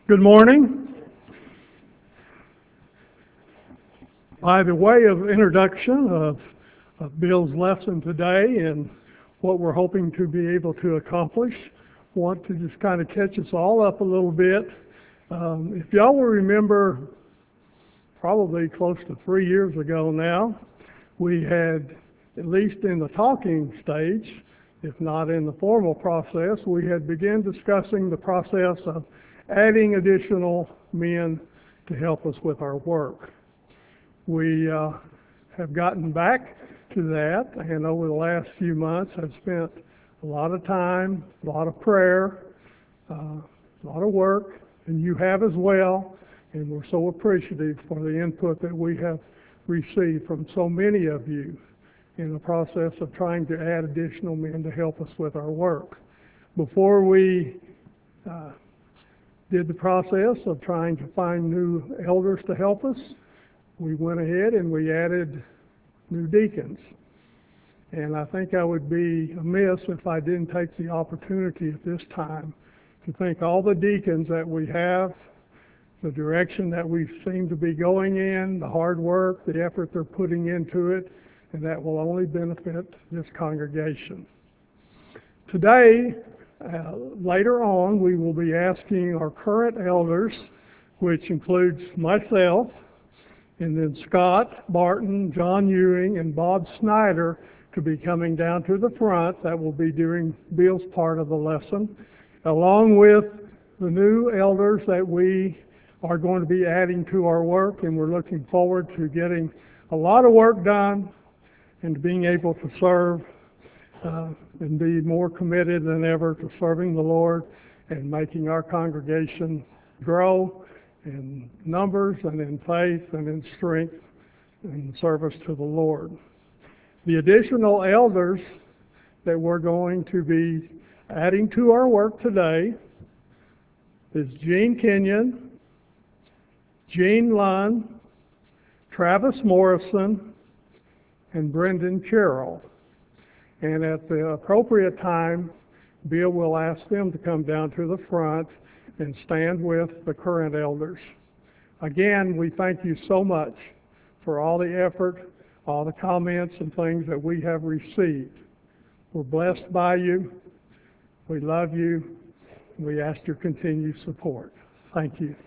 Good morning. By the way of introduction of Bill's lesson today and what we're hoping to be able to accomplish, want to just kind of catch us all up a little bit. If y'all will remember, probably close to 3 years ago now, we had, at least in the talking stage, if not in the formal process, we had begun discussing the process of adding additional men to help us with our work. We have gotten back to that, and over the last few months have spent a lot of time, a lot of prayer, a lot of work, and you have as well, and we're so appreciative for the input that we have received from so many of you in the process of trying to add additional men to help us with our work. Before we did the process of trying to find new elders to help us, we went ahead and we added new deacons. And I think I would be amiss if I didn't take the opportunity at this time to thank all the deacons that we have, the direction that we seem to be going in, the hard work, the effort they're putting into it, and that will only benefit this congregation. Today, later on, we will be asking our current elders, which includes myself, and then Scott Barton, John Ewing, and Bob Snyder, to be coming down to the front. That will be during Bill's part of the lesson, along with the new elders that we are going to be adding to our work, and we're looking forward to getting a lot of work done and being able to serve and be more committed than ever to serving the Lord and making our congregation grow in numbers and in faith and in strength in service to the Lord. The additional elders that we're going to be adding to our work today is Gene Kenyon, Gene Lund, Travis Morrison, and Brendan Carroll. And at the appropriate time, Bill will ask them to come down to the front and stand with the current elders. Again, we thank you so much for all the effort, all the comments and things that we have received. We're blessed by you. We love you. We ask your continued support. Thank you.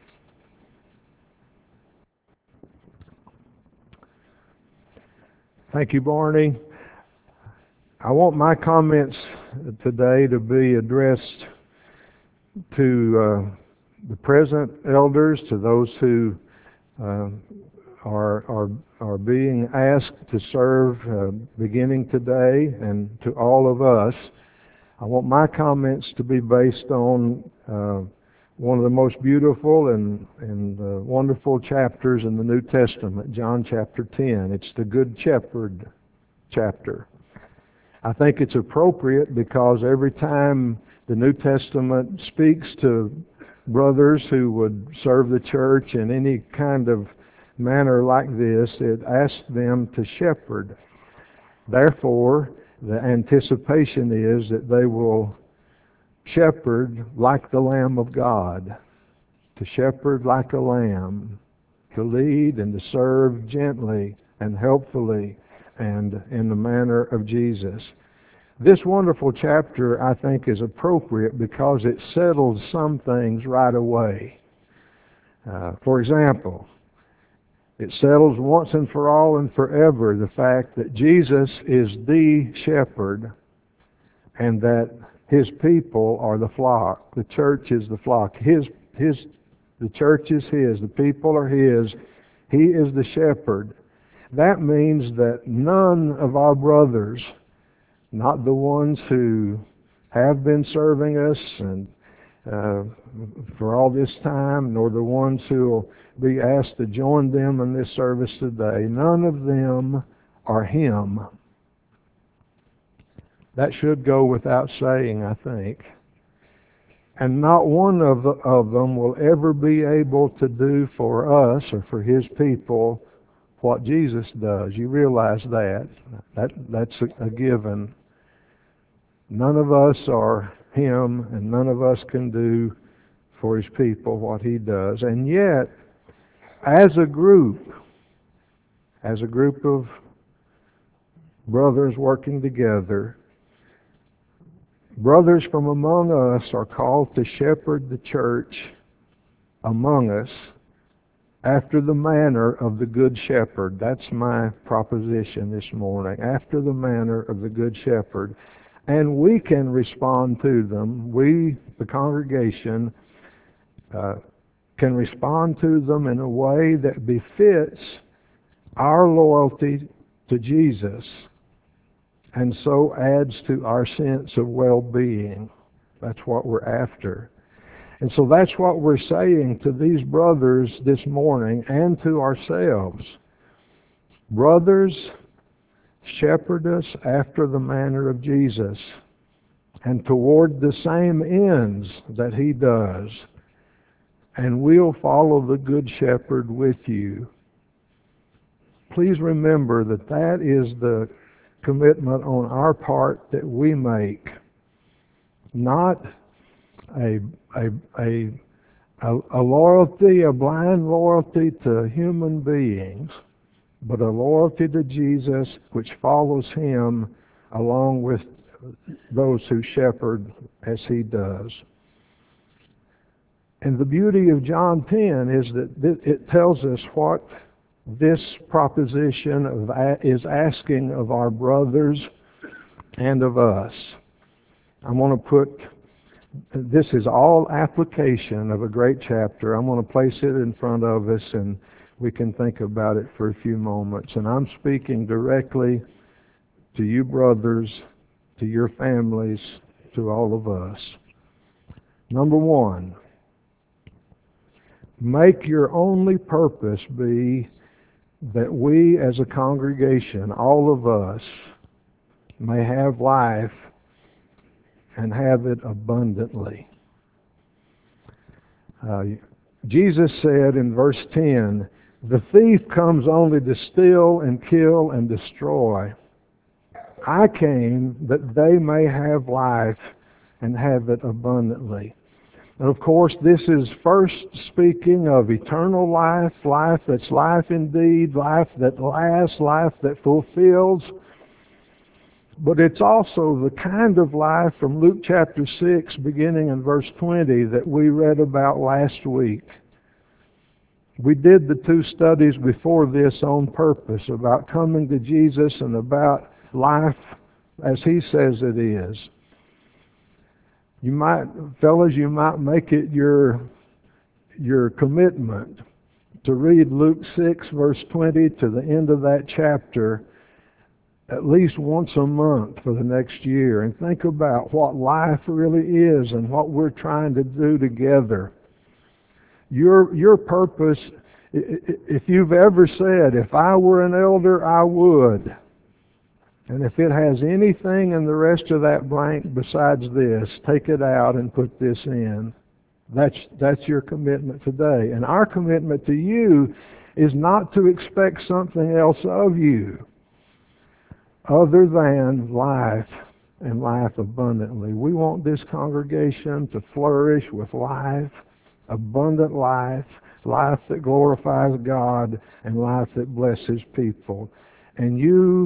Thank you, Barney. I want my comments today to be addressed to the present elders, to those who are being asked to serve beginning today, and to all of us. I want my comments to be based on one of the most beautiful and wonderful chapters in the New Testament, John chapter 10. It's the Good Shepherd chapter. I think it's appropriate because every time the New Testament speaks to brothers who would serve the church in any kind of manner like this, it asks them to shepherd. Therefore, the anticipation is that they will shepherd like the Lamb of God, to shepherd like a lamb, to lead and to serve gently and helpfully and in the manner of Jesus. This wonderful chapter, I think, is appropriate because it settles some things right away. For example, it settles once and for all and forever the fact that Jesus is the shepherd and that His people are the flock. The church is the flock. The church is His. The people are His. He is the shepherd. That means that none of our brothers, not the ones who have been serving us and for all this time, nor the ones who will be asked to join them in this service today, none of them are Him. That should go without saying, I think. And not one of them will ever be able to do for us or for His people what Jesus does. You realize that. That's a given. None of us are Him, and none of us can do for his people, what he does. And yet, as a group of brothers working together, brothers from among us are called to shepherd the church among us after the manner of the Good Shepherd. That's my proposition this morning. After the manner of the Good Shepherd. And we can respond to them. We, the congregation, can respond to them in a way that befits our loyalty to Jesus, and so adds to our sense of well-being. That's what we're after. And so that's what we're saying to these brothers this morning and to ourselves. Brothers, shepherd us after the manner of Jesus and toward the same ends that he does. And we'll follow the Good Shepherd with you. Please remember that that is the commitment on our part that we make, not a loyalty, a blind loyalty to human beings, but a loyalty to Jesus which follows him along with those who shepherd as he does. And the beauty of John 10 is that it tells us what this proposition is asking of our brothers and of us. I'm going to put, this is all application of a great chapter. I'm going to place it in front of us and we can think about it for a few moments. And I'm speaking directly to you brothers, to your families, to all of us. Number one, make your only purpose be that we as a congregation, all of us, may have life and have it abundantly. Jesus said in verse 10, "The thief comes only to steal and kill and destroy. I came that they may have life and have it abundantly." And of course, this is first speaking of eternal life, life that's life indeed, life that lasts, life that fulfills. But it's also the kind of life from Luke chapter 6, beginning in verse 20, that we read about last week. We did the two studies before this on purpose about coming to Jesus and about life as he says it is. You might, fellas, you might make it your commitment to read Luke 6, verse 20 to the end of that chapter at least once a month for the next year and think about what life really is and what we're trying to do together. Your purpose, if you've ever said, if I were an elder, I would. And if it has anything in the rest of that blank besides this, take it out and put this in. That's your commitment today. And our commitment to you is not to expect something else of you other than life and life abundantly. We want this congregation to flourish with life, abundant life, life that glorifies God, and life that blesses people. And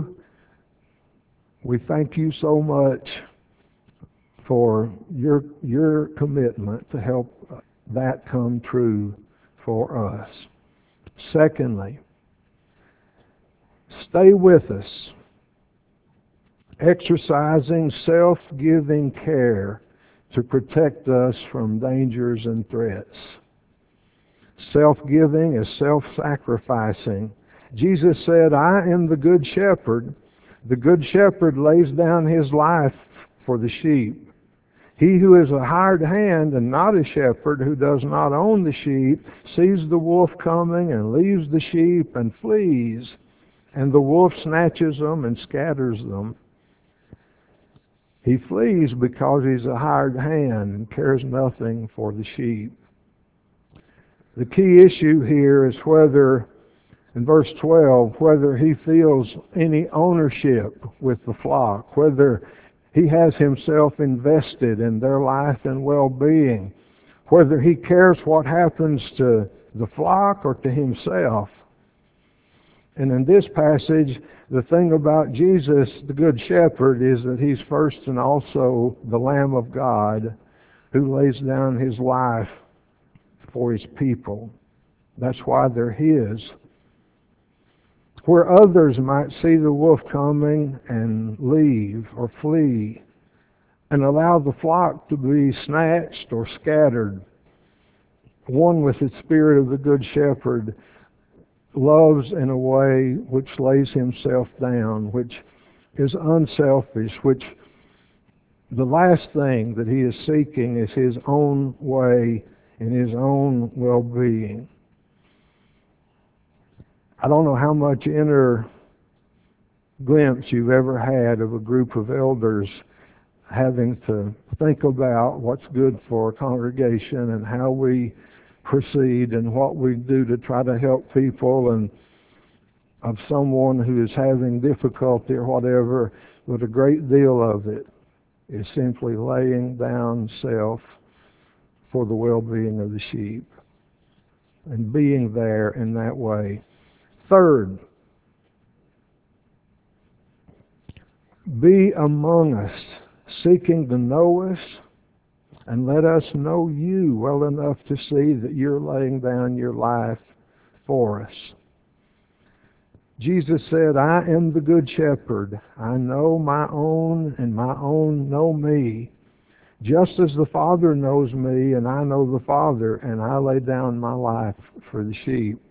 we thank you so much for your commitment to help that come true for us. Secondly, stay with us, exercising self-giving care to protect us from dangers and threats. Self-giving is self-sacrificing. Jesus said, "I am the good shepherd. The good shepherd lays down his life for the sheep. He who is a hired hand and not a shepherd, who does not own the sheep, sees the wolf coming and leaves the sheep and flees, and the wolf snatches them and scatters them." He flees because he's a hired hand and cares nothing for the sheep. The key issue here is whether, in verse 12, whether he feels any ownership with the flock, whether he has himself invested in their life and well-being, whether he cares what happens to the flock or to himself. And in this passage, the thing about Jesus, the Good Shepherd, is that he's first and also the Lamb of God who lays down his life for his people. That's why they're his. Where others might see the wolf coming and leave or flee and allow the flock to be snatched or scattered, one with the spirit of the Good Shepherd loves in a way which lays himself down, which is unselfish, which the last thing that he is seeking is his own way and his own well-being. I don't know how much inner glimpse you've ever had of a group of elders having to think about what's good for a congregation and how we proceed and what we do to try to help people, and of someone who is having difficulty or whatever, but a great deal of it is simply laying down self for the well-being of the sheep and being there in that way. Third, be among us, seeking to know us, and let us know you well enough to see that you're laying down your life for us. Jesus said, I am the Good Shepherd. I know my own, and my own know me. Just as the Father knows me, and I know the Father, and I lay down my life for the sheep.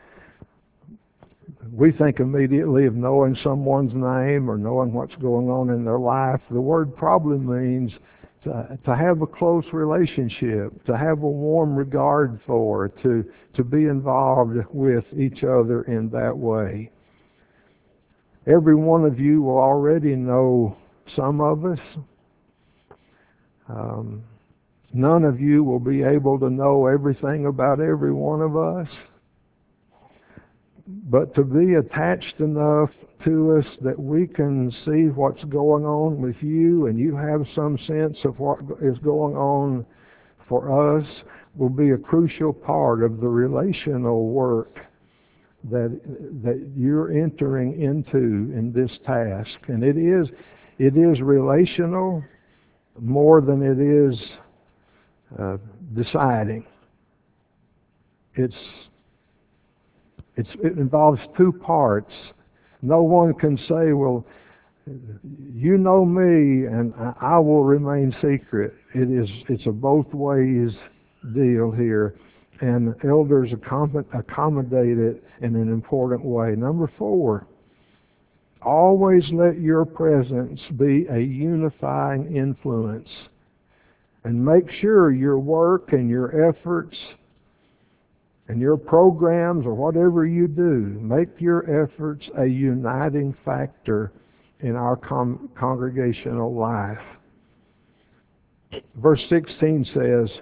We think immediately of knowing someone's name or knowing what's going on in their life. The word probably means to have a close relationship, to have a warm regard for, to be involved with each other in that way. Every one of you will already know some of us. None of you will be able to know everything about every one of us. But to be attached enough to us that we can see what's going on with you and you have some sense of what is going on for us will be a crucial part of the relational work that you're entering into in this task. And it is relational more than it is deciding. It involves two parts. No one can say, well, you know me and I will remain secret. It's a both ways deal here. And elders accommodate it in an important way. Number 4, always let your presence be a unifying influence. And make sure your work and your efforts and your programs or whatever you do, make your efforts a uniting factor in our congregational life. Verse 16 says,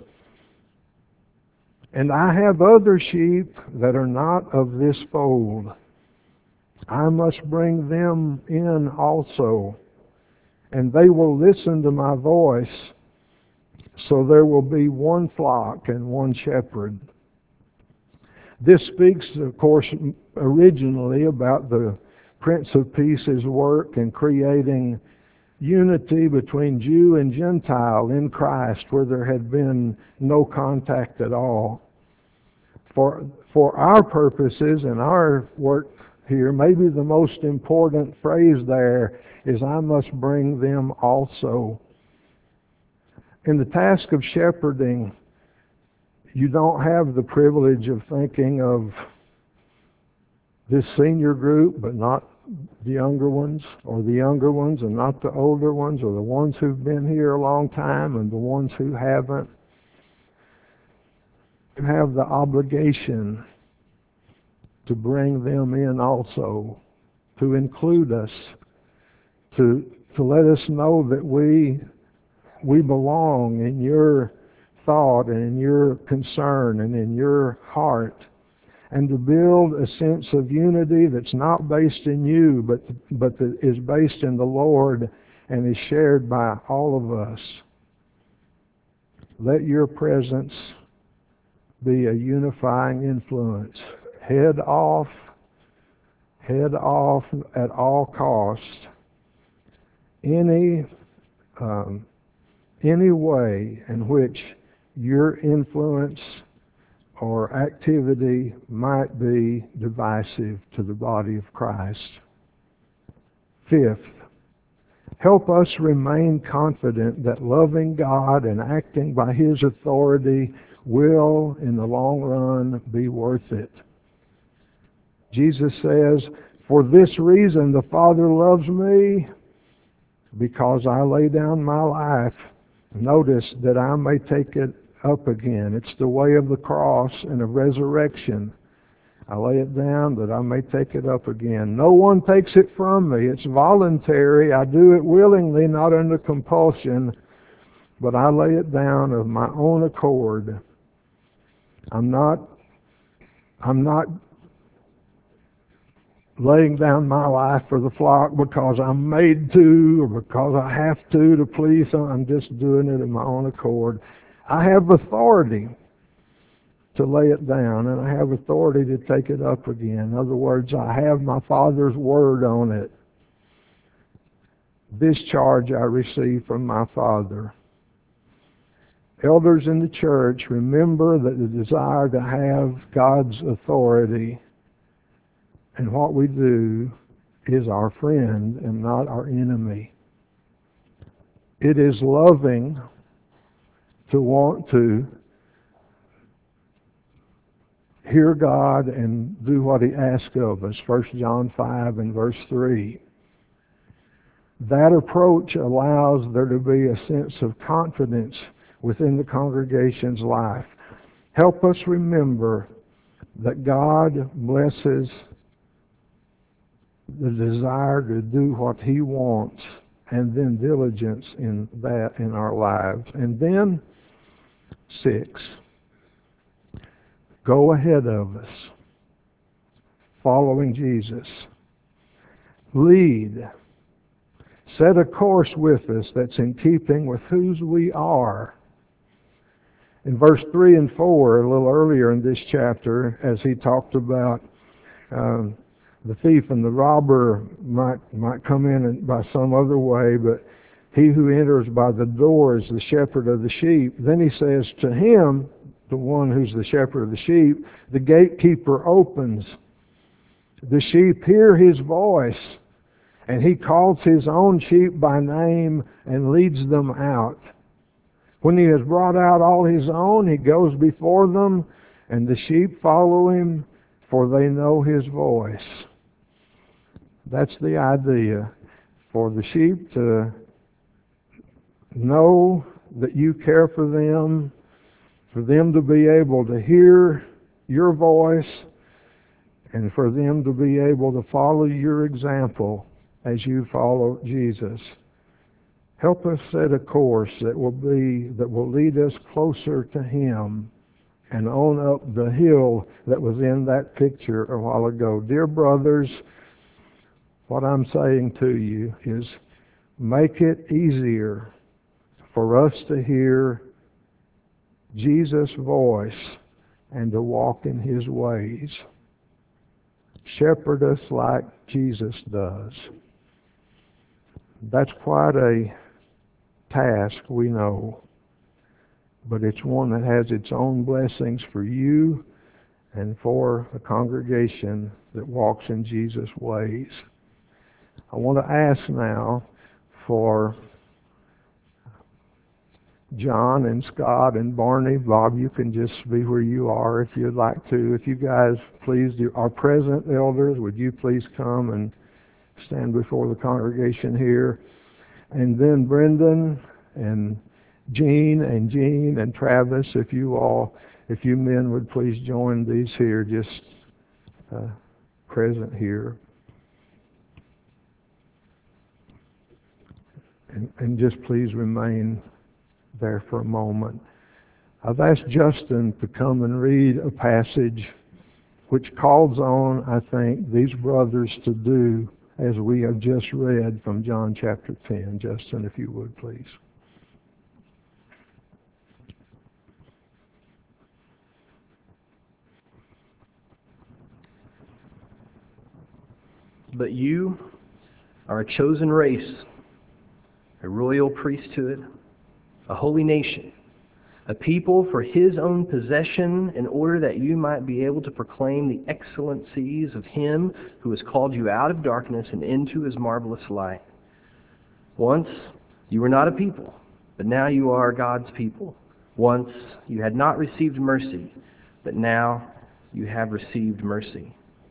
and I have other sheep that are not of this fold. I must bring them in also, and they will listen to my voice, so there will be one flock and one shepherd. This speaks, of course, originally about the Prince of Peace's work in creating unity between Jew and Gentile in Christ, where there had been no contact at all. For our purposes and our work here, maybe the most important phrase there is, I must bring them also. In the task of shepherding, you don't have the privilege of thinking of this senior group but not the younger ones, or the younger ones and not the older ones, or the ones who've been here a long time and the ones who haven't. You have the obligation to bring them in also, to include us, to let us know that we belong in your thought and in your concern and in your heart, and to build a sense of unity that's not based in you, but that is based in the Lord and is shared by all of us. Let your presence be a unifying influence. Head off at all costs any way in which your influence or activity might be divisive to the body of Christ. Fifth, help us remain confident that loving God and acting by His authority will, in the long run, be worth it. Jesus says, "For this reason the Father loves me, because I lay down my life. Notice that I may take it up again." It's the way of the cross and of resurrection. I lay it down that I may take it up again. No one takes it from me. It's voluntary. I do it willingly, not under compulsion, but I lay it down of my own accord. I'm not laying down my life for the flock because I'm made to or because I have to please them. I'm just doing it of my own accord. I have authority to lay it down, and I have authority to take it up again. In other words, I have my Father's word on it. This charge I receive from my Father. Elders in the church, remember that the desire to have God's authority and what we do is our friend and not our enemy. It is loving to want to hear God and do what He asks of us. 1 John 5 and verse 3. That approach allows there to be a sense of confidence within the congregation's life. Help us remember that God blesses the desire to do what He wants, and then diligence in that in our lives. And then 6, go ahead of us, following Jesus. Lead. Set a course with us that's in keeping with whose we are. In verse 3 and 4, a little earlier in this chapter, as he talked about the thief and the robber might come in by some other way, but he who enters by the door is the shepherd of the sheep. Then he says to him, the one who's the shepherd of the sheep, the gatekeeper opens. The sheep hear his voice, and he calls his own sheep by name and leads them out. When he has brought out all his own, he goes before them, and the sheep follow him, for they know his voice. That's the idea, for the sheep to know that you care for them to be able to hear your voice, and for them to be able to follow your example as you follow Jesus. Help us set a course that will lead us closer to Him and on up the hill that was in that picture a while ago. Dear brothers, what I'm saying to you is make it easier for us to hear Jesus' voice and to walk in His ways. Shepherd us like Jesus does. That's quite a task, we know, but it's one that has its own blessings for you and for a congregation that walks in Jesus' ways. I want to ask now for John and Scott and Barney. Bob, you can just be where you are if you'd like to. If you guys please, our present elders, would you please come and stand before the congregation here? And then Brendan and Jean and Travis, if you men would please join these here, just present here. And just please remain there for a moment. I've asked Justin to come and read a passage which calls on, I think, these brothers to do as we have just read from John chapter 10. Justin, if you would, please. But you are a chosen race, a royal priesthood, a holy nation, a people for his own possession, in order that you might be able to proclaim the excellencies of him who has called you out of darkness and into his marvelous light. Once you were not a people, but now you are God's people. Once you had not received mercy, but now you have received mercy.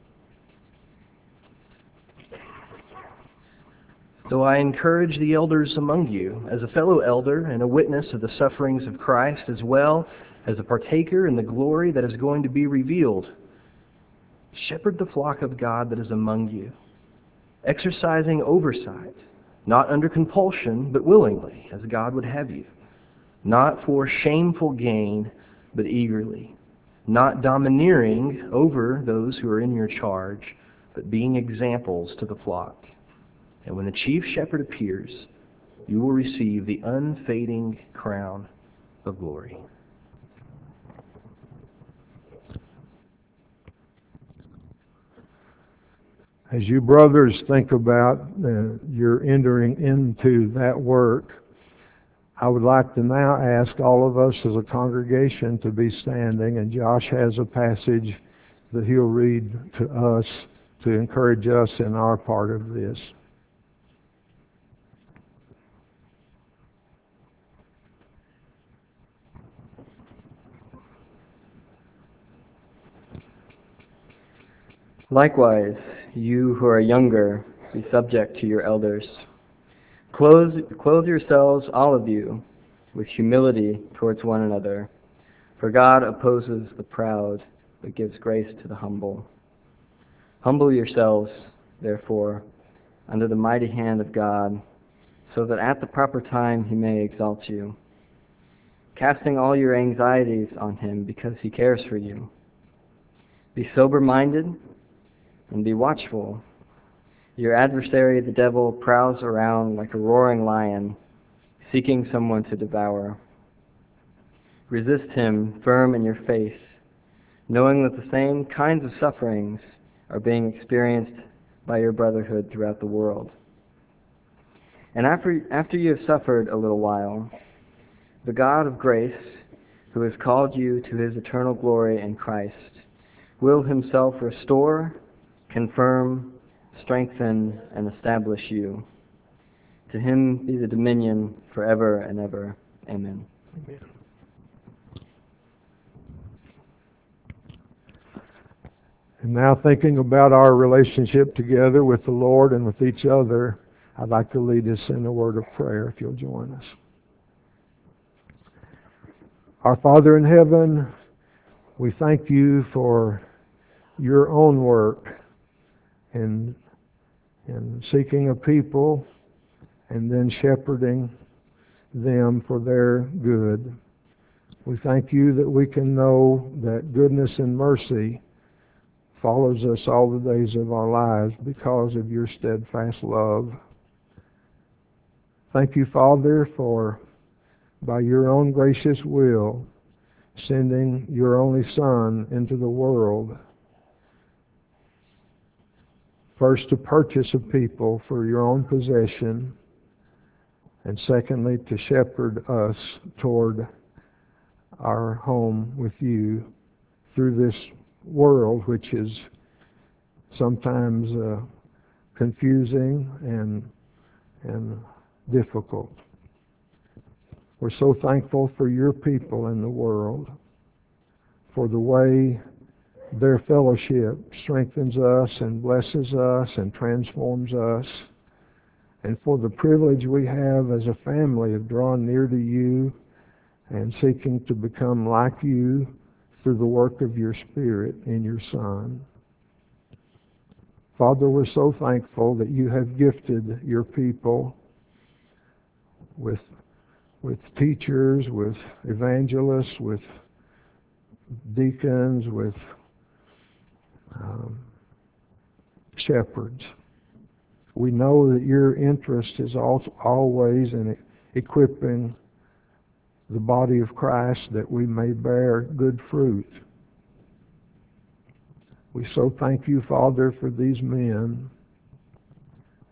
So I encourage the elders among you, as a fellow elder and a witness of the sufferings of Christ, as well as a partaker in the glory that is going to be revealed. Shepherd the flock of God that is among you, exercising oversight, not under compulsion, but willingly, as God would have you, not for shameful gain, but eagerly, not domineering over those who are in your charge, but being examples to the flock. And when the chief shepherd appears, you will receive the unfading crown of glory. As you brothers think about your entering into that work, I would like to now ask all of us as a congregation to be standing, and Josh has a passage that he'll read to us to encourage us in our part of this. Likewise, you who are younger, be subject to your elders. Clothe yourselves, all of you, with humility towards one another. For God opposes the proud, but gives grace to the humble. Humble yourselves, therefore, under the mighty hand of God, so that at the proper time he may exalt you, casting all your anxieties on him because he cares for you. Be sober-minded and be watchful. Your adversary, the devil, prowls around like a roaring lion, seeking someone to devour. Resist him firm in your faith, knowing that the same kinds of sufferings are being experienced by your brotherhood throughout the world. And after you have suffered a little while, the God of grace, who has called you to his eternal glory in Christ, will himself restore, confirm, strengthen, and establish you. To him be the dominion forever and ever. Amen. Amen. And now, thinking about our relationship together with the Lord and with each other, I'd like to lead us in a word of prayer, if you'll join us. Our Father in heaven, we thank you for your own work in seeking a people and then shepherding them for their good. We thank you that we can know that goodness and mercy follows us all the days of our lives because of your steadfast love. Thank you, Father, for by your own gracious will sending your only Son into the world, first to purchase a people for your own possession, and secondly to shepherd us toward our home with you through this world, which is sometimes confusing and difficult. We're so thankful for your people in the world, for the way their fellowship strengthens us and blesses us and transforms us, and for the privilege we have as a family of drawing near to you and seeking to become like you through the work of your Spirit in your Son. Father, we're so thankful that you have gifted your people with teachers, with evangelists, with deacons, with shepherds. We know that your interest is always in equipping the body of Christ that we may bear good fruit. We so thank you, Father, for these men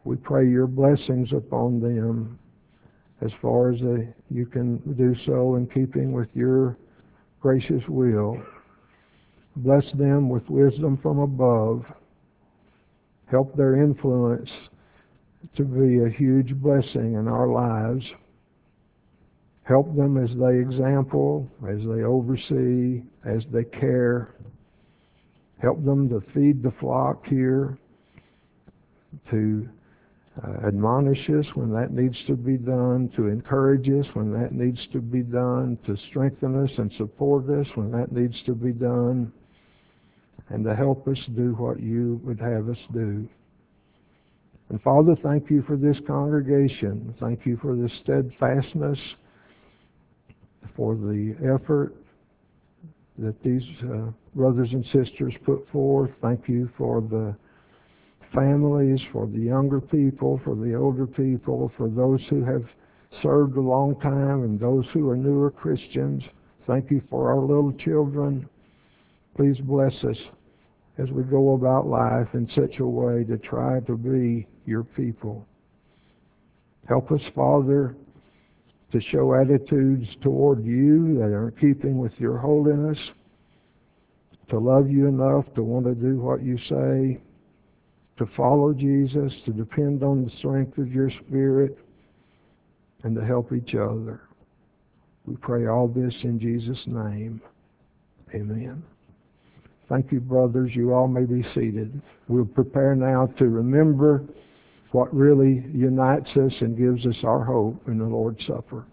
We pray your blessings upon them as far as you can do so in keeping with your gracious will. Bless them with wisdom from above. Help their influence to be a huge blessing in our lives. Help them as they example, as they oversee, as they care. Help them to feed the flock here, to admonish us when that needs to be done, to encourage us when that needs to be done, to strengthen us and support us when that needs to be done, and to help us do what you would have us do. And Father, thank you for this congregation. Thank you for the steadfastness, for the effort that these brothers and sisters put forth. Thank you for the families, for the younger people, for the older people, for those who have served a long time and those who are newer Christians. Thank you for our little children. Please bless us as we go about life in such a way to try to be your people. Help us, Father, to show attitudes toward you that are in keeping with your holiness, to love you enough to want to do what you say, to follow Jesus, to depend on the strength of your Spirit, and to help each other. We pray all this in Jesus' name. Amen. Thank you, brothers. You all may be seated. We'll prepare now to remember what really unites us and gives us our hope in the Lord's Supper.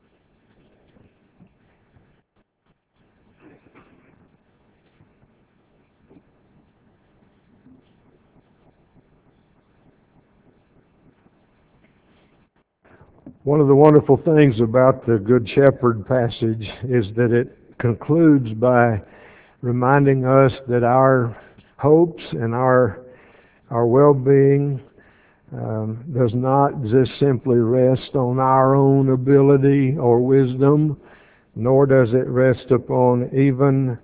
One of the wonderful things about the Good Shepherd passage is that it concludes by reminding us that our hopes and our well-being does not just simply rest on our own ability or wisdom, nor does it rest upon even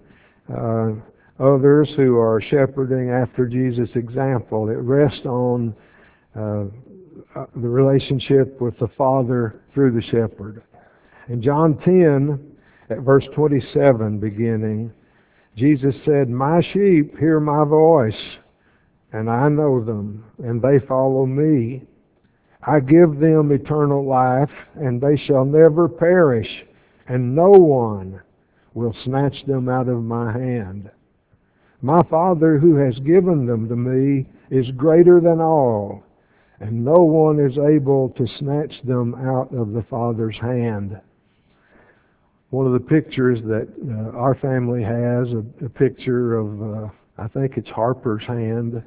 others who are shepherding after Jesus' example. It rests on the relationship with the Father through the shepherd. In John 10, at verse 27 beginning, Jesus said, "My sheep hear my voice, and I know them, and they follow me. I give them eternal life, and they shall never perish, and no one will snatch them out of my hand. My Father who has given them to me is greater than all, and no one is able to snatch them out of the Father's hand." One of the pictures that our family has, a picture of, I think it's Harper's hand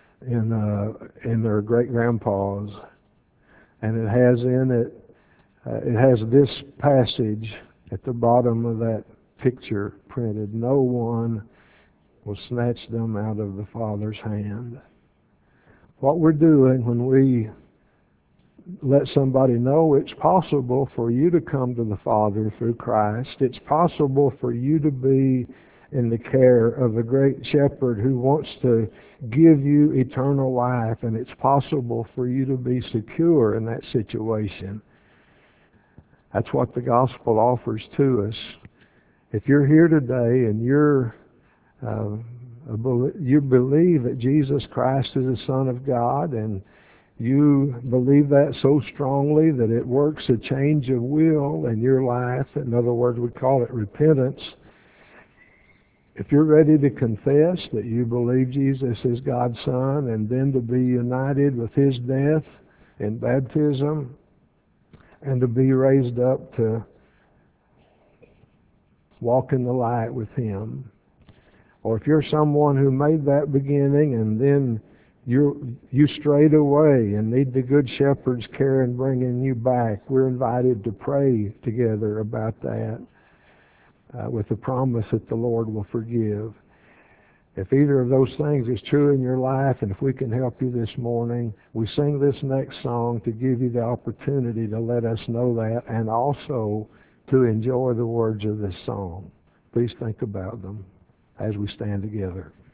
in their great-grandpa's. And it has in it, it has this passage at the bottom of that picture printed: "No one will snatch them out of the Father's hand." What we're doing when we let somebody know it's possible for you to come to the Father through Christ, it's possible for you to be in the care of the great shepherd who wants to give you eternal life, and it's possible for you to be secure in that situation. That's what the gospel offers to us. If you're here today and you believe that Jesus Christ is the Son of God, and you believe that so strongly that it works a change of will in your life, in other words, we call it repentance. If you're ready to confess that you believe Jesus is God's Son, and then to be united with His death in baptism, and to be raised up to walk in the light with Him, or if you're someone who made that beginning and then you strayed away and need the Good Shepherd's care in bringing you back, we're invited to pray together about that with the promise that the Lord will forgive. If either of those things is true in your life, and if we can help you this morning, we sing this next song to give you the opportunity to let us know that, and also to enjoy the words of this song. Please think about them as we stand together.